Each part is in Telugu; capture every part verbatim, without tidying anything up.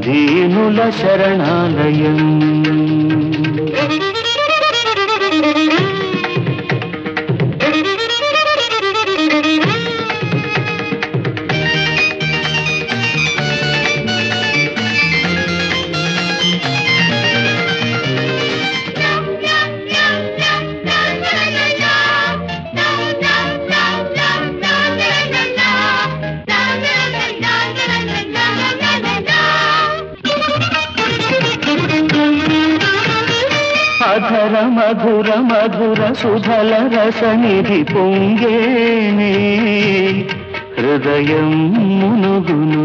దీనుల శరణాలయం. అధర మధుర మధుర సుధల రసనిధి పొంగేనే హృదయం మునుగును.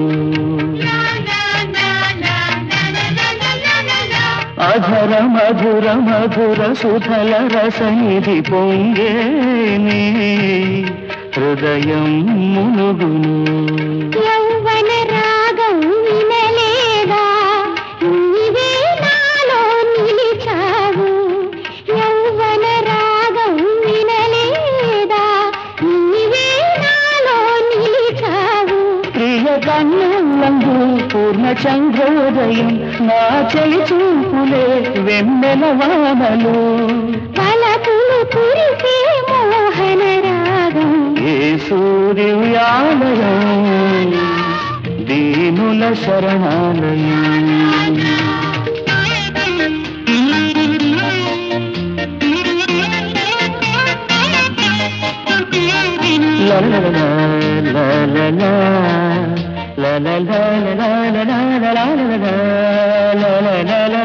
అధర మధుర మధుర సుధల రసనిధి పొంగేనే హృదయం మునుగును. కన్నులందు పూర్ణ చంద్రోదయం నా చెలి చూపులే వెన్నెల వానలు పలకులు కురిసే మోహన రాగం ఏ సూర్యాలయం దీనుల శరణాలయం. La la la la la la la la la la la la la la la la la la.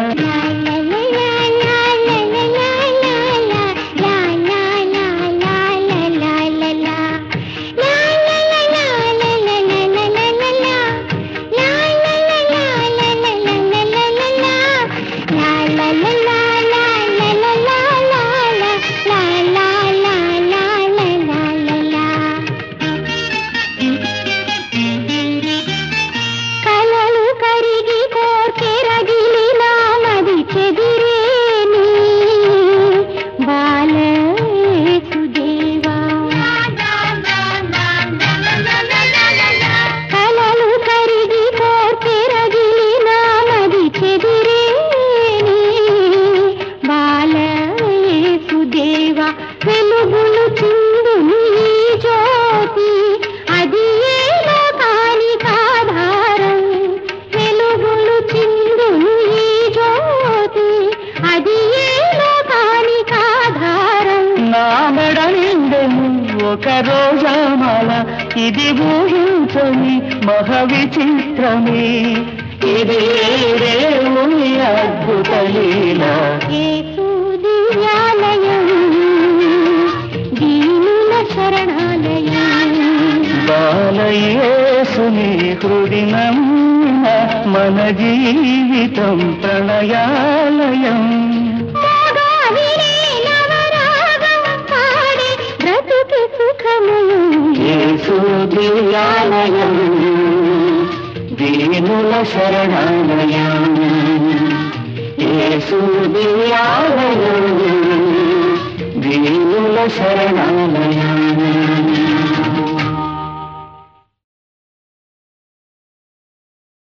వెలుగులు చిందు నీ జ్యోతి అది ఏ లోకానికి ఆధారం. వెలుగులు చిందు నీ జ్యోతి అది ఏ లోకానికి ఆధారం. నా మెడ నిండెను ఒక రోజామాల ఇది ఊహించని మహా విచిత్రమే ఇది దేవుని అద్భుత లీల. బాలయేసుని హృది నమ్మిన మన జీవితం ప్రణయాలయం. బ్రతుకు సుఖమయం యేసు దివ్యాలయం దీనుల శరణాలయం. యేసు దివ్యాలయం దీనుల శరణాలయం.